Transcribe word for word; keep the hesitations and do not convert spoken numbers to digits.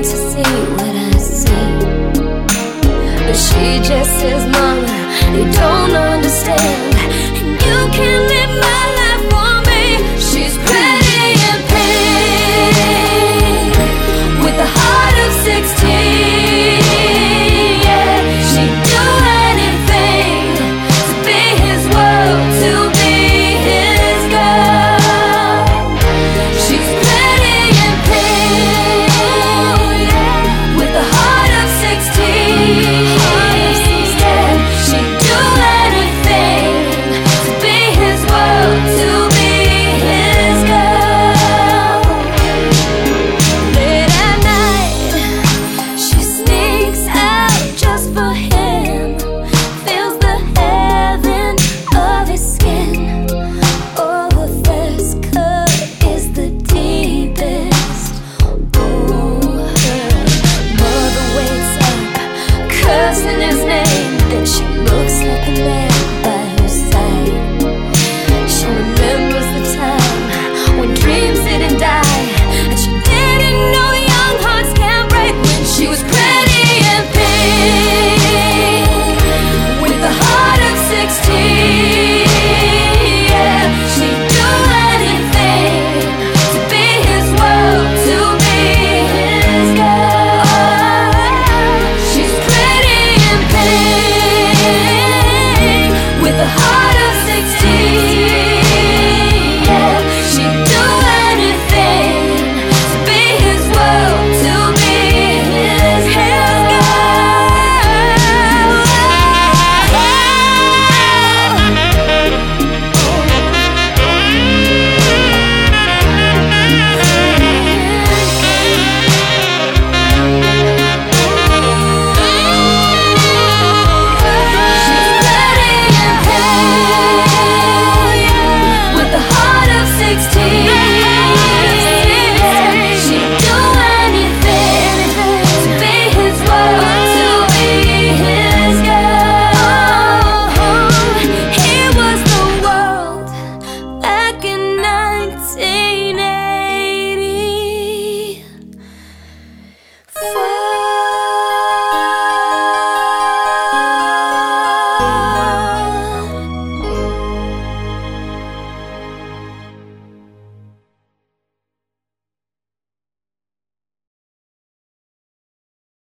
to see what I see. But she just says, Mama, you don't understand, and you can't live my life for me. She's pretty in pink, with the heart of sixteen. Yeah, she'd do anything to be his world, to be his girl. She's pretty in pink, with the heart of sixteen. nineteen eighty.